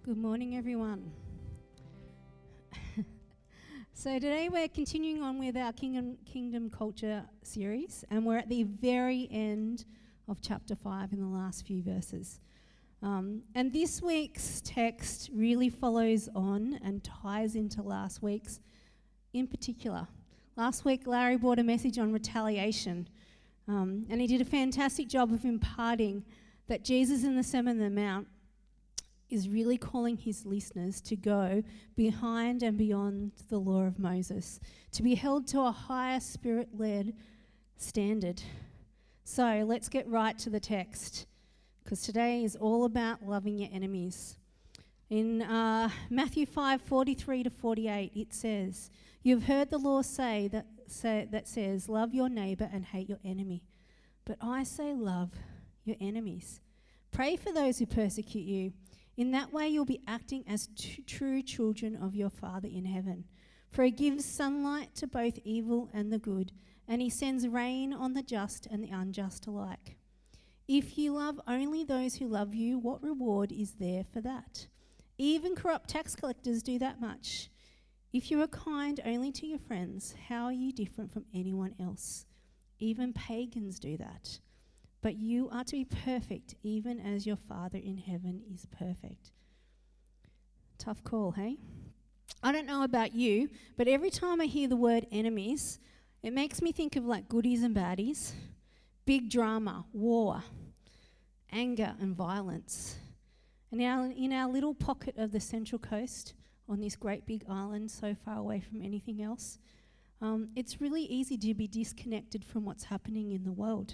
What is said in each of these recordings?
Good morning, everyone. So today we're continuing on with our Kingdom Culture series, and we're at the very end of chapter 5 in the last few verses. And this week's text really follows on and ties into last week's in particular. Last week, Larry brought a message on retaliation, and he did a fantastic job of imparting that Jesus in the Sermon on the Mount is really calling his listeners to go behind and beyond the law of Moses, to be held to a higher spirit-led standard. So let's get right to the text, because today is all about loving your enemies. In Matthew 5:43 to 48, it says, "You've heard the law that says, love your neighbour and hate your enemy. But I say love your enemies. Pray for those who persecute you. In that way you'll be acting as true children of your Father in heaven. For he gives sunlight to both evil and the good, and he sends rain on the just and the unjust alike. If you love only those who love you, what reward is there for that? Even corrupt tax collectors do that much. If you are kind only to your friends, how are you different from anyone else? Even pagans do that. But you are to be perfect, even as your Father in heaven is perfect." Tough call, hey? I don't know about you, but every time I hear the word enemies, it makes me think of like goodies and baddies, big drama, war, anger and violence. And now in our little pocket of the Central Coast, on this great big island so far away from anything else, it's really easy to be disconnected from what's happening in the world.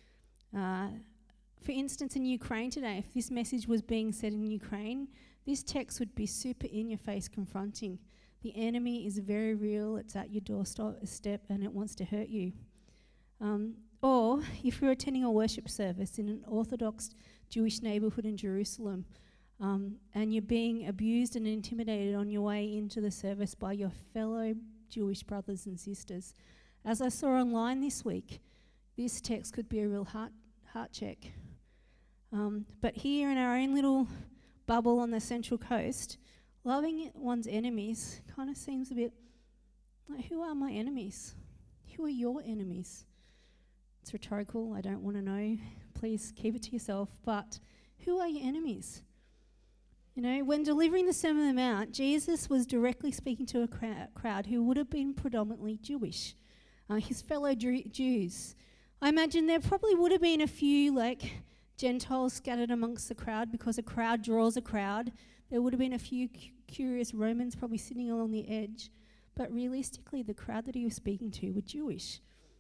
For instance, in Ukraine today, if this message was being said in Ukraine, this text would be super in-your-face confronting. The enemy is very real, it's at your doorstep and it wants to hurt you. Or if you're attending a worship service in an Orthodox Jewish neighbourhood in Jerusalem, and you're being abused and intimidated on your way into the service by your fellow Jewish brothers and sisters. As I saw online this week, this text could be a real heart check. But here in our own little bubble on the Central Coast, loving one's enemies kind of seems a bit like, who are my enemies? Who are your enemies? It's rhetorical, I don't want to know. Please keep it to yourself. But who are your enemies? You know, when delivering the Sermon on the Mount, Jesus was directly speaking to a crowd who would have been predominantly Jewish, his fellow Jews. I imagine there probably would have been a few Gentiles scattered amongst the crowd, because a crowd draws a crowd. There would have been a few curious Romans probably sitting along the edge. But realistically, the crowd that he was speaking to were Jewish.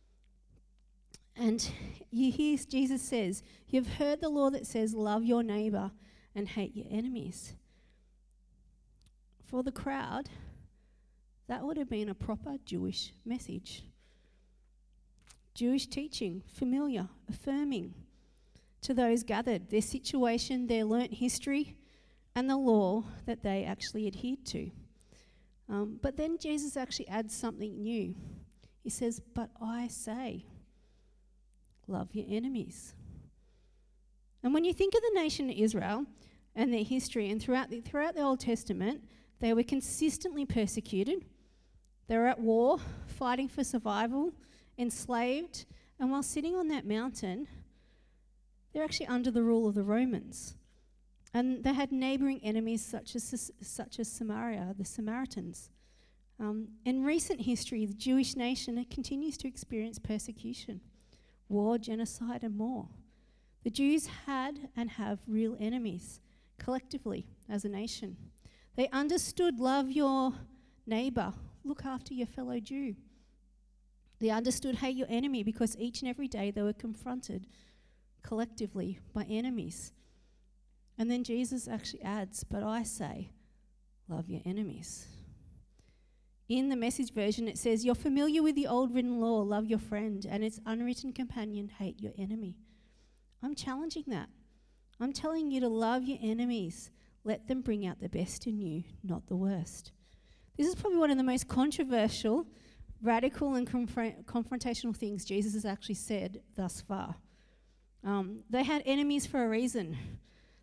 And you hear Jesus says, "You've heard the law that says, love your neighbour and hate your enemies." For the crowd, that would have been a proper Jewish message. Jewish teaching, familiar, affirming to those gathered, their situation, their learnt history, and the law that they actually adhered to. But then Jesus actually adds something new. He says, "But I say, love your enemies." And when you think of the nation of Israel and their history, and throughout the Old Testament, they were consistently persecuted. They were at war, fighting for survival, enslaved, and while sitting on that mountain, they're actually under the rule of the Romans. And they had neighbouring enemies such as Samaria, the Samaritans. In recent history, the Jewish nation continues to experience persecution, war, genocide, and more. The Jews had and have real enemies, collectively, as a nation. They understood love your neighbour, look after your fellow Jew. They understood hate your enemy, because each and every day they were confronted collectively by enemies. And then Jesus actually adds, "But I say, love your enemies." In the Message version it says, "You're familiar with the old written law, love your friend, and its unwritten companion, hate your enemy." I'm challenging that. I'm telling you to love your enemies. Let them bring out the best in you, not the worst. This is probably one of the most controversial, radical and confrontational things Jesus has actually said thus far. They had enemies for a reason.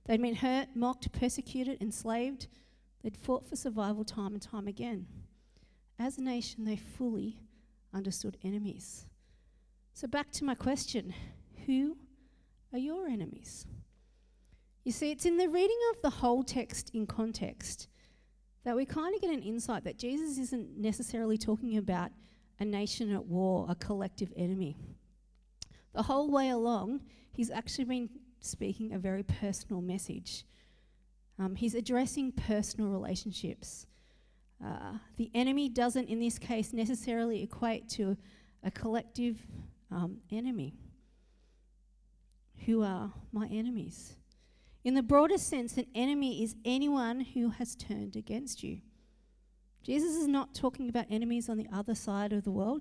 They'd been hurt, mocked, persecuted, enslaved. They'd fought for survival time and time again. As a nation, they fully understood enemies. So back to my question, who are your enemies? You see, it's in the reading of the whole text in context that we kind of get an insight that Jesus isn't necessarily talking about a nation at war, a collective enemy. The whole way along, he's actually been speaking a very personal message. He's addressing personal relationships. The enemy doesn't, in this case, necessarily equate to a collective enemy. Who are my enemies? In the broadest sense, an enemy is anyone who has turned against you. Jesus is not talking about enemies on the other side of the world.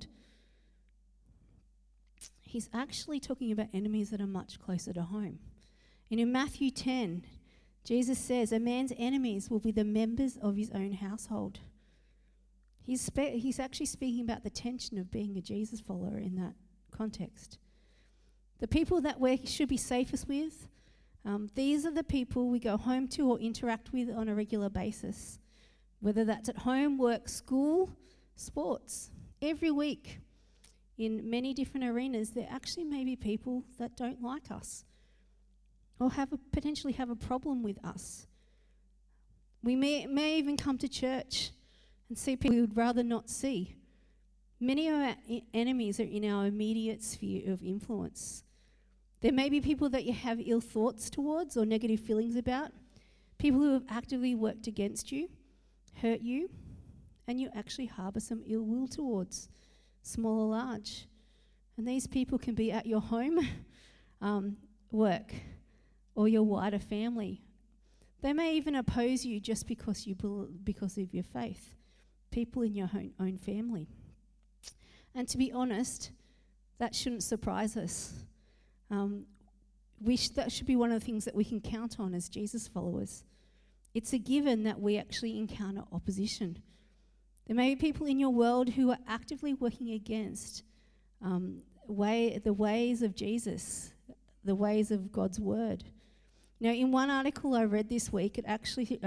He's actually talking about enemies that are much closer to home. And in Matthew 10, Jesus says, a man's enemies will be the members of his own household. He's actually speaking about the tension of being a Jesus follower in that context. The people that we should be safest with, these are the people we go home to or interact with on a regular basis, whether that's at home, work, school, sports. Every week, in many different arenas, there actually may be people that don't like us or potentially have a problem with us. We may even come to church and see people we would rather not see. Many of our enemies are in our immediate sphere of influence. There may be people that you have ill thoughts towards or negative feelings about, people who have actively worked against you, hurt you, and you actually harbour some ill will towards, small or large. And these people can be at your home, work, or your wider family. They may even oppose you just because of your faith, people in your own family. And to be honest, that shouldn't surprise us. That should be one of the things that we can count on as Jesus followers. It's a given that we actually encounter opposition. There may be people in your world who are actively working against the ways of Jesus, the ways of God's word. Now, in one article I read this week, it actually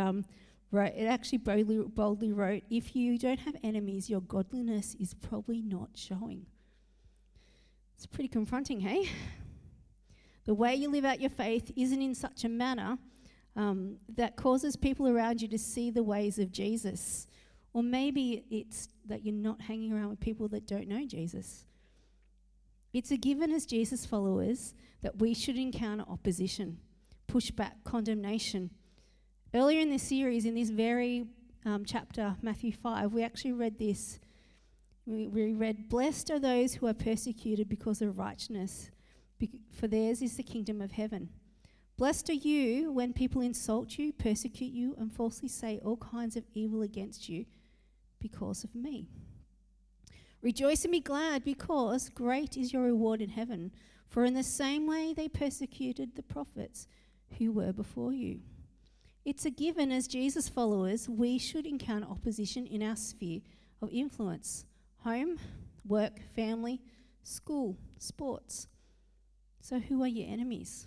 boldly wrote, if you don't have enemies, your godliness is probably not showing. It's pretty confronting, hey? The way you live out your faith isn't in such a manner that causes people around you to see the ways of Jesus. Or maybe it's that you're not hanging around with people that don't know Jesus. It's a given as Jesus followers that we should encounter opposition, pushback, condemnation. Earlier in this series, in this very chapter, Matthew 5, we actually read this. We read, blessed are those who are persecuted because of righteousness, for theirs is the kingdom of heaven. Blessed are you when people insult you, persecute you, and falsely say all kinds of evil against you because of me. Rejoice and be glad, because great is your reward in heaven, for in the same way they persecuted the prophets who were before you. It's a given as Jesus followers, we should encounter opposition in our sphere of influence: home, work, family, school, sports. So who are your enemies?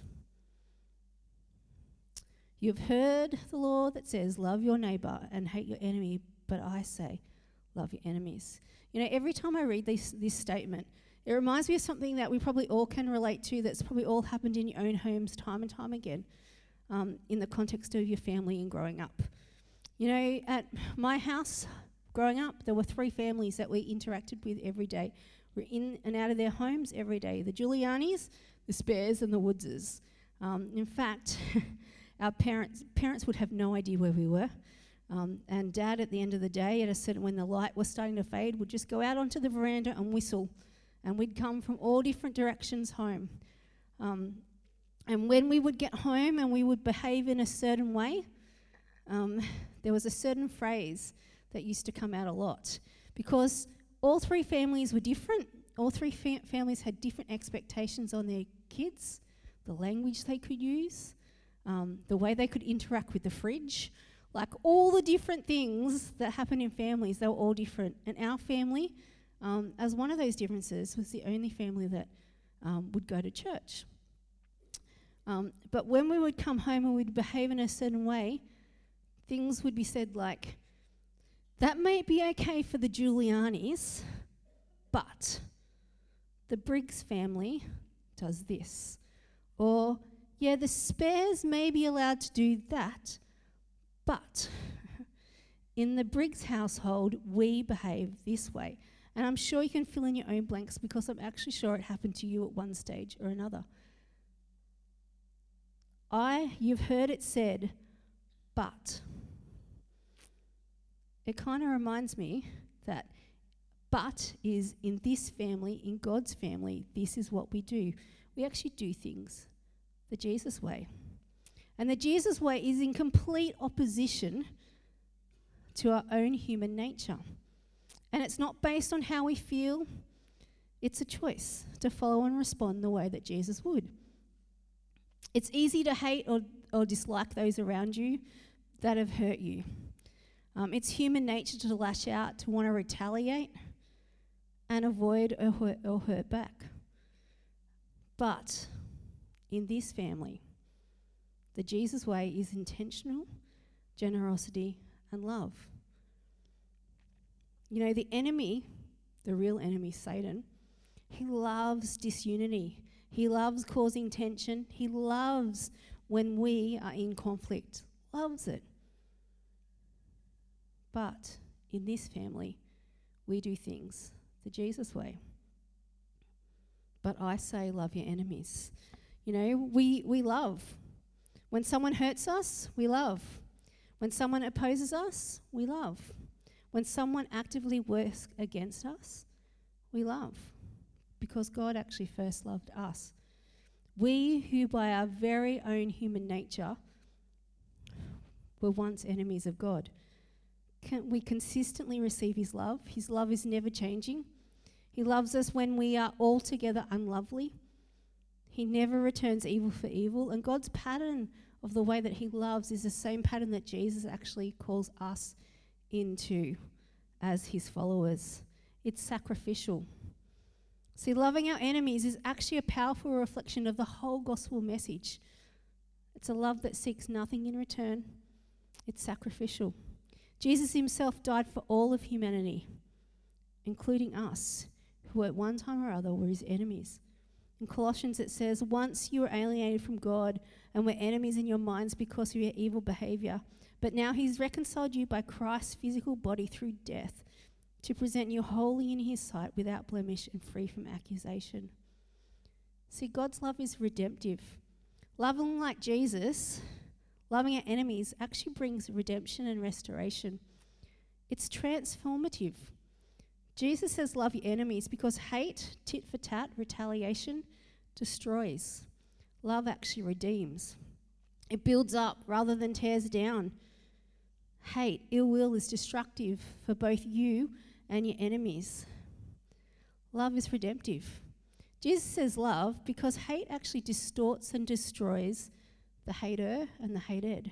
You've heard the law that says, love your neighbour and hate your enemy, but I say, love your enemies. You know, every time I read this statement, it reminds me of something that we probably all can relate to, that's probably all happened in your own homes time and time again, in the context of your family and growing up. You know, at my house, growing up, there were 3 families that we interacted with every day. We're in and out of their homes every day: the Giulianis, the Spares, and the Woodses. In fact, our parents would have no idea where we were. And Dad, at the end of the day, when the light was starting to fade, would just go out onto the veranda and whistle. And we'd come from all different directions home. And when we would get home and we would behave in a certain way, there was a certain phrase that used to come out a lot. Because all 3 families were different. All 3 families had different expectations on their kids, the language they could use, the way they could interact with the fridge. Like all the different things that happen in families, they were all different. And our family, as one of those differences, was the only family that would go to church. But when we would come home and we'd behave in a certain way, things would be said like, that may be okay for the Giulianis, but the Briggs family does this. Or, yeah, the Spares may be allowed to do that, but in the Briggs household, we behave this way. And I'm sure you can fill in your own blanks because I'm actually sure it happened to you at one stage or another. You've heard it said, but. It kind of reminds me that but is in this family, in God's family, this is what we do. We actually do things the Jesus way. And the Jesus way is in complete opposition to our own human nature. And it's not based on how we feel. It's a choice to follow and respond the way that Jesus would. It's easy to hate or dislike those around you that have hurt you. It's human nature to lash out, to want to retaliate and avoid or hurt back. But in this family, the Jesus way is intentional generosity and love. You know, the enemy, the real enemy, Satan, he loves disunity. He loves causing tension. He loves when we are in conflict. Loves it. But in this family, we do things the Jesus way. But I say love your enemies. You know, we love. When someone hurts us, we love. When someone opposes us, we love. When someone actively works against us, we love. Because God actually first loved us. We who by our very own human nature were once enemies of God. We consistently receive his love. His love is never changing. He loves us when we are altogether unlovely. He never returns evil for evil. And God's pattern of the way that he loves is the same pattern that Jesus actually calls us into as his followers. It's sacrificial. See, loving our enemies is actually a powerful reflection of the whole gospel message. It's a love that seeks nothing in return. It's sacrificial. Jesus himself died for all of humanity, including us, who at one time or other were his enemies. In Colossians it says, once you were alienated from God and were enemies in your minds because of your evil behavior, but now he's reconciled you by Christ's physical body through death to present you holy in his sight without blemish and free from accusation. See, God's love is redemptive. Loving like Jesus, loving our enemies actually brings redemption and restoration. It's transformative. Jesus says love your enemies because hate, tit for tat, retaliation, destroys. Love actually redeems. It builds up rather than tears down. Hate, ill will is destructive for both you and your enemies. Love is redemptive. Jesus says love because hate actually distorts and destroys the hater and the hated.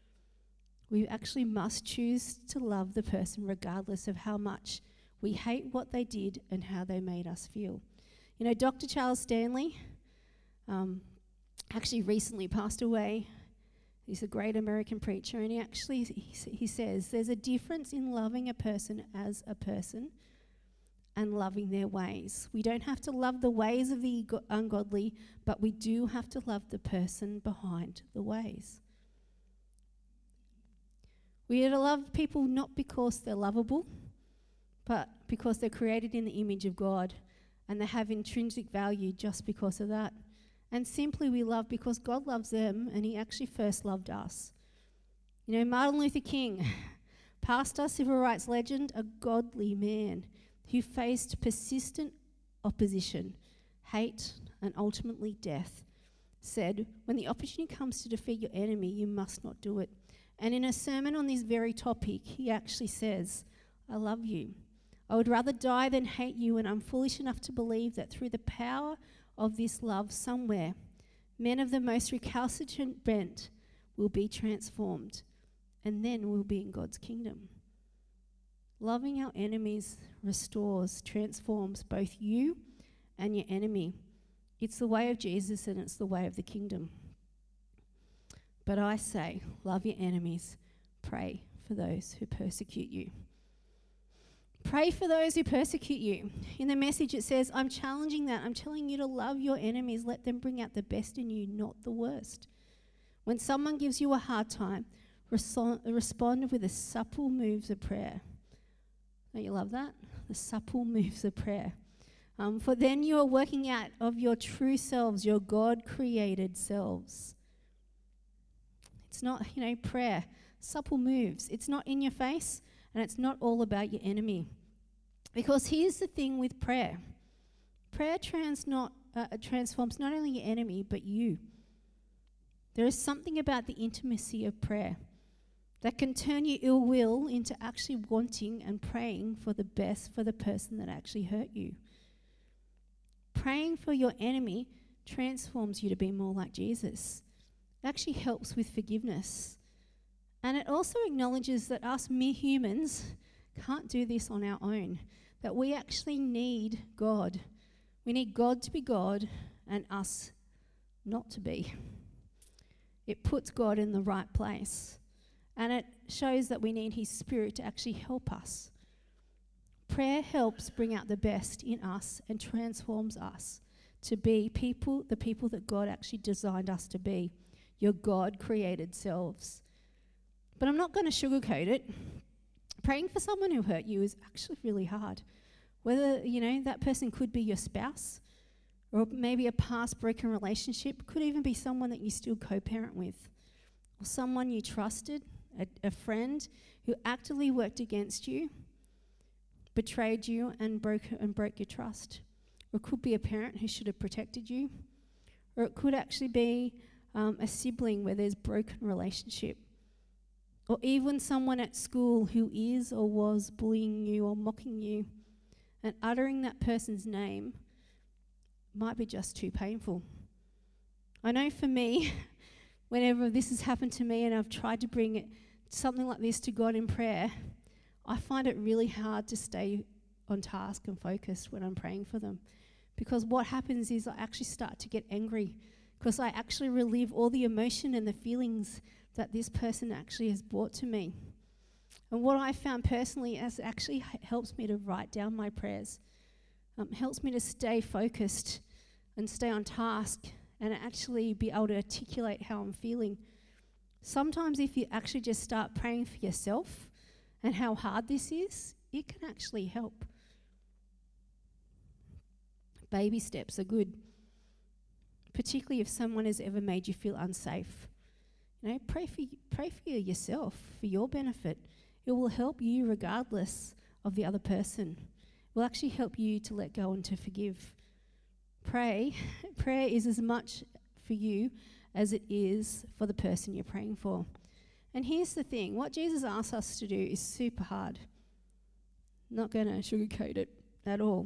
We actually must choose to love the person regardless of how much we hate what they did and how they made us feel. You know, Dr. Charles Stanley actually recently passed away. He's a great American preacher, and he says there's a difference in loving a person as a person and loving their ways. We don't have to love the ways of the ungodly, but we do have to love the person behind the ways. We are to love people not because they're lovable, but because they're created in the image of God and they have intrinsic value just because of that. And simply we love because God loves them and he actually first loved us. You know, Martin Luther King, pastor, civil rights legend, a godly man who faced persistent opposition, hate, and ultimately death, said, when the opportunity comes to defeat your enemy, you must not do it. And in a sermon on this very topic, he actually says, I love you. I would rather die than hate you, and I'm foolish enough to believe that through the power of this love somewhere, men of the most recalcitrant bent will be transformed, and then we'll be in God's kingdom. Loving our enemies restores, transforms both you and your enemy. It's the way of Jesus and it's the way of the kingdom. But I say, love your enemies, pray for those who persecute you. Pray for those who persecute you. In the Message it says, I'm challenging that. I'm telling you to love your enemies. Let them bring out the best in you, not the worst. When someone gives you a hard time, respond with the supple moves of prayer. Don't you love that? The supple moves of prayer. For then you are working out of your true selves, your God-created selves. It's not, prayer, supple moves. It's not in your face, and it's not all about your enemy. Because here's the thing with prayer. Prayer transforms not only your enemy, but you. There is something about the intimacy of prayer that can turn your ill will into actually wanting and praying for the best for the person that actually hurt you. Praying for your enemy transforms you to be more like Jesus. It actually helps with forgiveness. And it also acknowledges that us mere humans can't do this on our own, that we actually need God. We need God to be God and us not to be. It puts God in the right place. And it shows that we need His Spirit to actually help us. Prayer helps bring out the best in us and transforms us to be the people that God actually designed us to be, your God-created selves. But I'm not going to sugarcoat it. Praying for someone who hurt you is actually really hard. Whether, that person could be your spouse or maybe a past broken relationship, could even be someone that you still co-parent with, or someone you trusted, a friend who actively worked against you, betrayed you and broke your trust. Or it could be a parent who should have protected you. Or it could actually be a sibling where there's broken relationship. Or even someone at school who is or was bullying you or mocking you. And uttering that person's name might be just too painful. I know for me, whenever this has happened to me and I've tried to bring something like this to God in prayer, I find it really hard to stay on task and focused when I'm praying for them. Because what happens is I actually start to get angry because I actually relive all the emotion and the feelings that this person actually has brought to me. And what I found personally is actually helps me to write down my prayers. Helps me to stay focused and stay on task and actually be able to articulate how I'm feeling. Sometimes if you actually just start praying for yourself and how hard this is, it can actually help. Baby steps are good, particularly if someone has ever made you feel unsafe. Pray for yourself, for your benefit. It will help you regardless of the other person. It will actually help you to let go and to forgive. Prayer is as much for you as it is for the person you're praying for. And here's the thing, what Jesus asks us to do is super hard. Not going to sugarcoat it at all.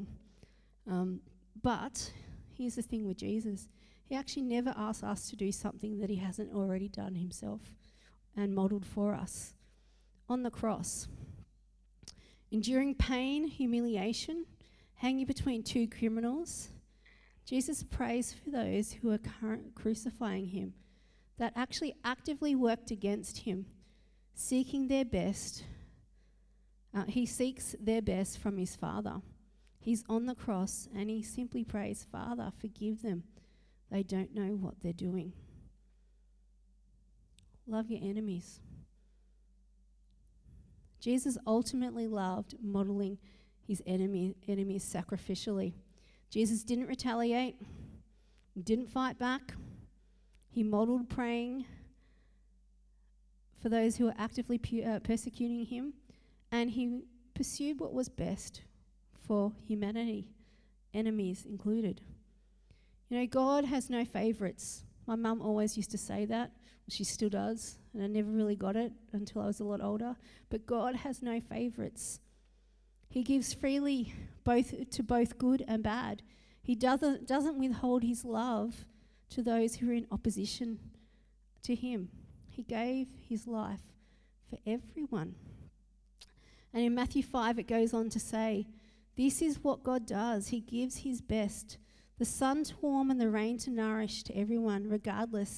But here's the thing with Jesus. He actually never asks us to do something that he hasn't already done himself and modeled for us. On the cross, enduring pain, humiliation, hanging between two criminals, Jesus prays for those who are crucifying him, that actually actively worked against him, seeking their best. He seeks their best from his Father. He's on the cross and he simply prays, Father, forgive them. They don't know what they're doing. Love your enemies. Jesus ultimately loved modeling his enemies sacrificially. Jesus didn't retaliate, didn't fight back. He modeled praying for those who were actively persecuting him, and he pursued what was best for humanity, enemies included. God has no favourites. My mum always used to say that. She still does, and I never really got it until I was a lot older. But God has no favourites. He gives freely to both good and bad. He doesn't withhold his love to those who are in opposition to him. He gave his life for everyone. And in Matthew 5 it goes on to say, this is what God does. He gives his best, the sun to warm and the rain to nourish to everyone, regardless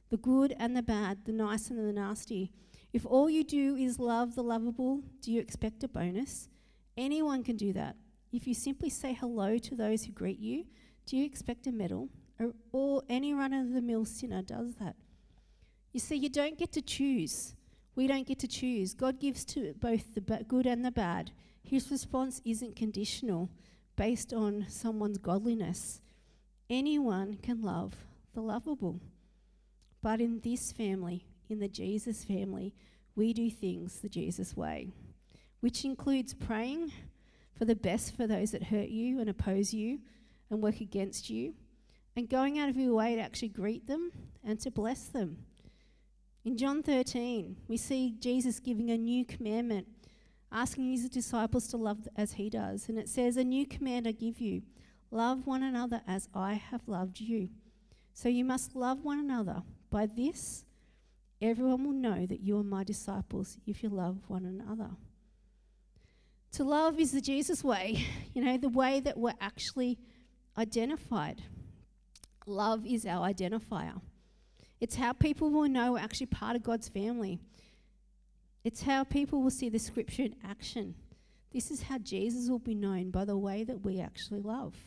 the good and the bad, the nice and the nasty. If all you do is love the lovable, do you expect a bonus? Anyone can do that. If you simply say hello to those who greet you, do you expect a medal? Or any run-of-the-mill sinner does that. You see, you don't get to choose. We don't get to choose. God gives to both the good and the bad. His response isn't conditional based on someone's godliness. Anyone can love the lovable. But in this family, in the Jesus family, we do things the Jesus way, which includes praying for the best for those that hurt you and oppose you and work against you, and going out of your way to actually greet them and to bless them. In John 13, we see Jesus giving a new commandment, asking his disciples to love as he does. And it says, "A new command I give you, love one another as I have loved you. So you must love one another. By this, everyone will know that you are my disciples if you love one another." To love is the Jesus way, the way that we're actually identified. Love is our identifier. It's how people will know we're actually part of God's family. It's how people will see the scripture in action. This is how Jesus will be known, by the way that we actually love.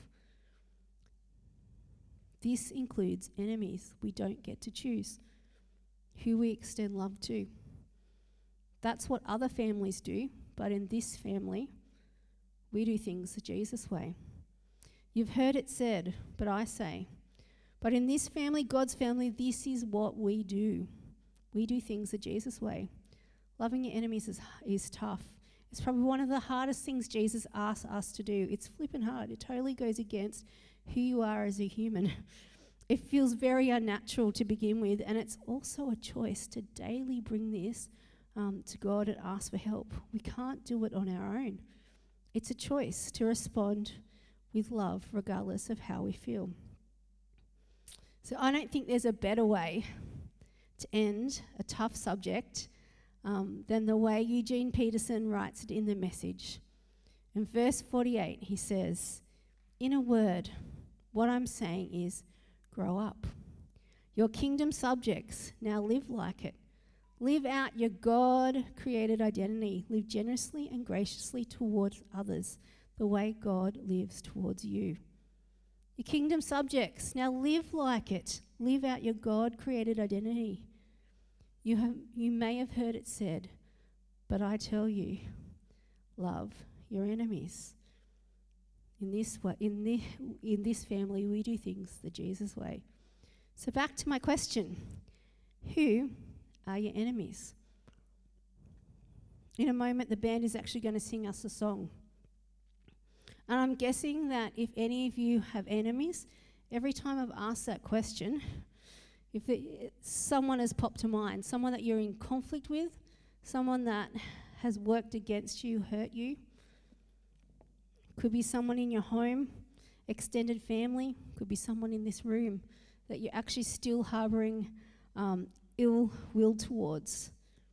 This includes enemies. We don't get to choose who we extend love to. That's what other families do, but in this family, we do things the Jesus way. You've heard it said, but I say, but in this family, God's family, this is what we do. We do things the Jesus way. Loving your enemies is tough. It's probably one of the hardest things Jesus asks us to do. It's flipping hard. It totally goes against who you are as a human. It feels very unnatural to begin with, and it's also a choice to daily bring this to God and ask for help. We can't do it on our own. It's a choice to respond with love regardless of how we feel. So I don't think there's a better way to end a tough subject than the way Eugene Peterson writes it in The Message. In verse 48, he says, "In a word, what I'm saying is, grow up. Your kingdom subjects, now live like it. Live out your God-created identity. Live generously and graciously towards others, the way God lives towards you. Your kingdom subjects, now live like it. Live out your God-created identity. You may have heard it said, but I tell you, love your enemies." In this family, we do things the Jesus way. So back to my question. Who are your enemies? In a moment, the band is actually going to sing us a song. And I'm guessing that if any of you have enemies, every time I've asked that question, if someone has popped to mind, someone that you're in conflict with, someone that has worked against you, hurt you, could be someone in your home, extended family, could be someone in this room that you're actually still harbouring ill will towards.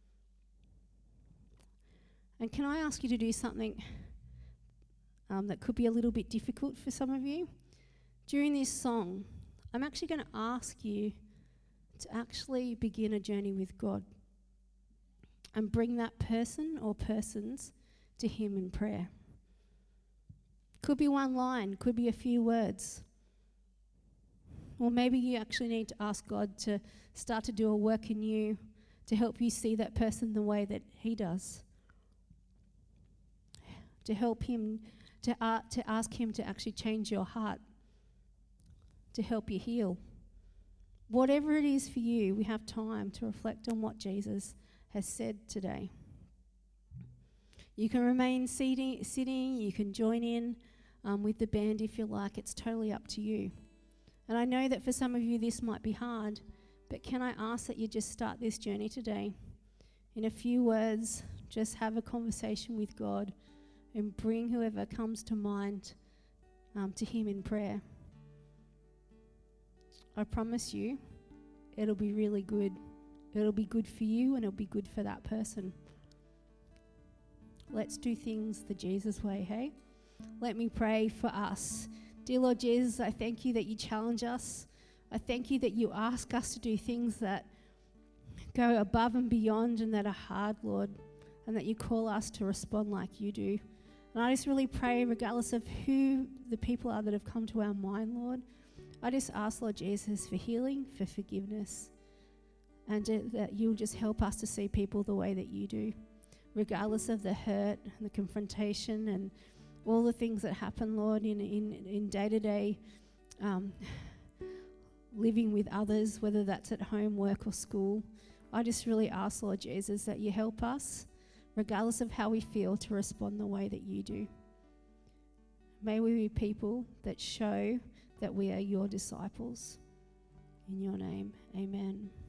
And can I ask you to do something that could be a little bit difficult for some of you? During this song, I'm actually going to ask you to actually begin a journey with God and bring that person or persons to Him in prayer. Could be one line, could be a few words. Or maybe you actually need to ask God to start to do a work in you to help you see that person the way that He does. To help Him, to ask Him to actually change your heart, to help you heal. Whatever it is for you, we have time to reflect on what Jesus has said today. You can remain sitting, you can join in with the band if you like. It's totally up to you. And I know that for some of you this might be hard, but can I ask that you just start this journey today? In a few words, just have a conversation with God and bring whoever comes to mind to Him in prayer. I promise you, it'll be really good. It'll be good for you and it'll be good for that person. Let's do things the Jesus way, hey? Let me pray for us. Dear Lord Jesus, I thank you that you challenge us I thank you that you ask us to do things that go above and beyond and that are hard, Lord, and that you call us to respond like you do. And I just really pray, regardless of who the people are that have come to our mind, Lord, I just ask, Lord Jesus, for healing, for forgiveness, and that you'll just help us to see people the way that you do, regardless of the hurt and the confrontation and all the things that happen, Lord, in day-to-day living with others, whether that's at home, work or school. I just really ask, Lord Jesus, that you help us, regardless of how we feel, to respond the way that you do. May we be people that show that we are your disciples. In your name, amen.